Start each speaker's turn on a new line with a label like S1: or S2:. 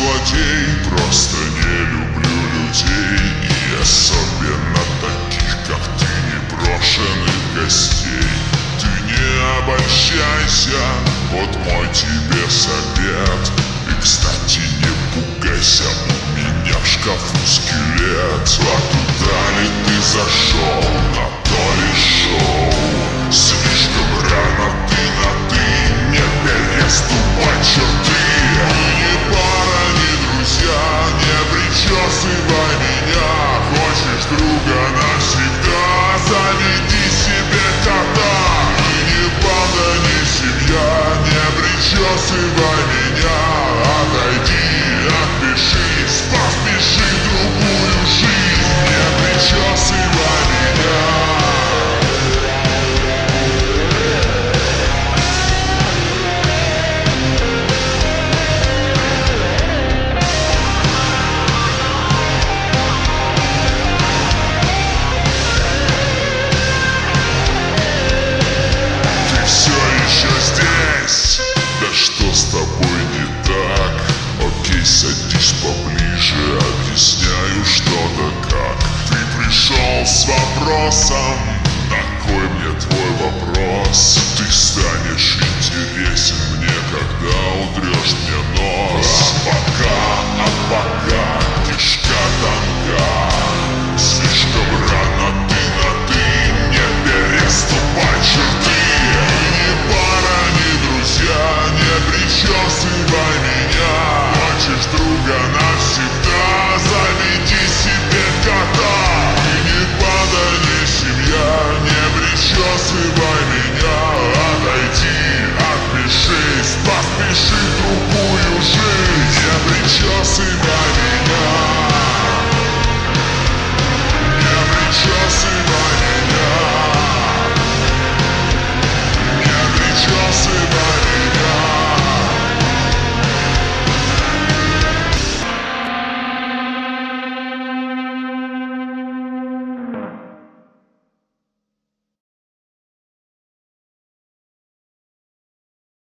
S1: злодей, просто не люблю людей. И особенно таких, как ты, непрошенных гостей. Ты не обольщайся, вот мой тебе совет. И, кстати, не пугайся, у меня в шкафу скелет. А туда ли ты зашел, на то ли шоу? Слишком рано ты на «ты», не переступай черты. Мы не пара, не друзья, не причесывай меня. Хочешь друга навсегда, заведи себе кота. Мы не банда, не семья, не причесывай меня. Отойди, отпишись, поспеши в другую жизнь. Не причесывай меня. Что с тобой не так? Окей, садись поближе, объясняю что да как. Ты пришел с вопросом, на кой мне твой вопрос? Ты станешь интересен мне, когда утрешь мне